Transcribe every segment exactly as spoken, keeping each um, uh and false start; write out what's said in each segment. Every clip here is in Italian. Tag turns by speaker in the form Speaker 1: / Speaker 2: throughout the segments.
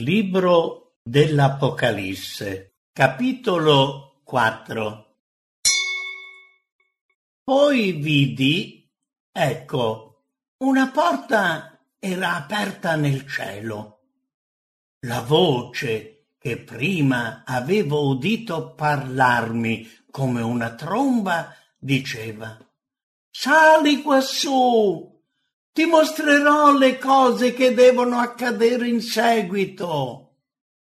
Speaker 1: Libro dell'Apocalisse, capitolo quattro. Poi vidi, ecco, una porta era aperta nel cielo. La voce che prima avevo udito parlarmi come una tromba diceva: «Sali quassù! Ti mostrerò le cose che devono accadere in seguito».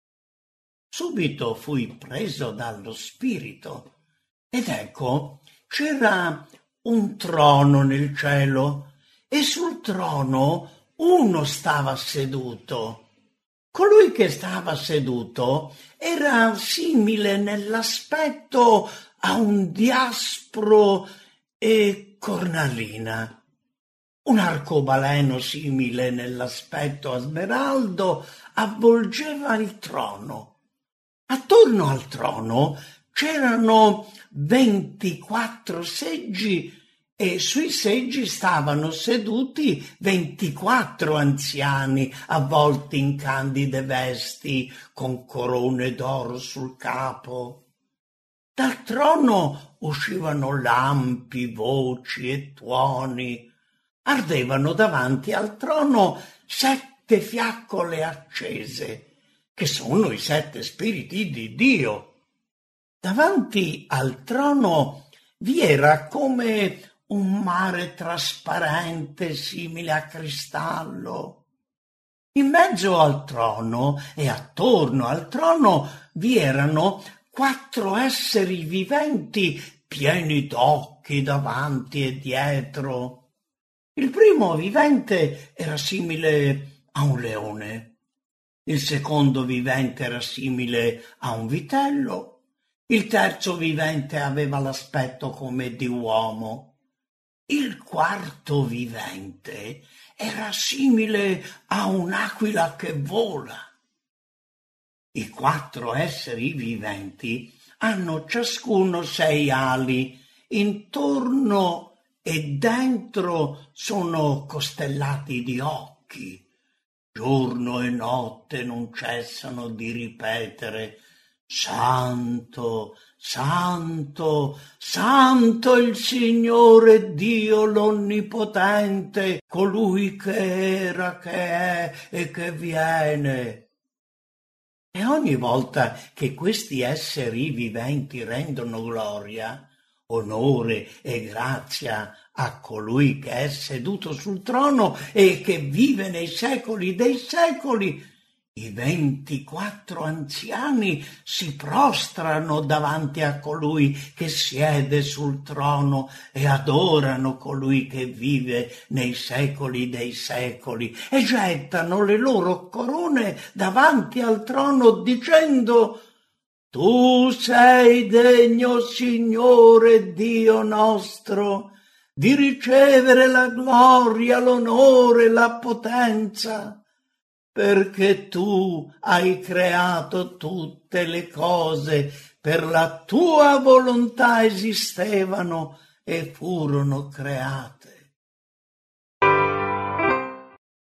Speaker 1: Subito fui preso dallo spirito ed ecco c'era un trono nel cielo e sul trono uno stava seduto. Colui che stava seduto era simile nell'aspetto a un diaspro e cornalina. Un arcobaleno simile nell'aspetto a smeraldo avvolgeva il trono. Attorno al trono c'erano ventiquattro seggi e sui seggi stavano seduti ventiquattro anziani avvolti in candide vesti con corone d'oro sul capo. Dal trono uscivano lampi, voci e tuoni. Ardevano davanti al trono sette fiaccole accese, che sono i sette spiriti di Dio. Davanti al trono vi era come un mare trasparente simile a cristallo. In mezzo al trono e attorno al trono vi erano quattro esseri viventi pieni d'occhi davanti e dietro. Il primo vivente era simile a un leone, il secondo vivente era simile a un vitello, il terzo vivente aveva l'aspetto come di uomo, il quarto vivente era simile a un'aquila che vola. I quattro esseri viventi hanno ciascuno sei ali, intorno e dentro sono costellati di occhi. Giorno e notte non cessano di ripetere: «Santo, santo, santo il Signore Dio l'Onnipotente, colui che era, che è e che viene». E ogni volta che questi esseri viventi rendono gloria, onore e grazia a colui che è seduto sul trono e che vive nei secoli dei secoli, i ventiquattro anziani si prostrano davanti a colui che siede sul trono e adorano colui che vive nei secoli dei secoli e gettano le loro corone davanti al trono dicendo: «Tu sei degno, Signore Dio nostro, di ricevere la gloria, l'onore, la potenza, perché tu hai creato tutte le cose, per la tua volontà esistevano e furono create».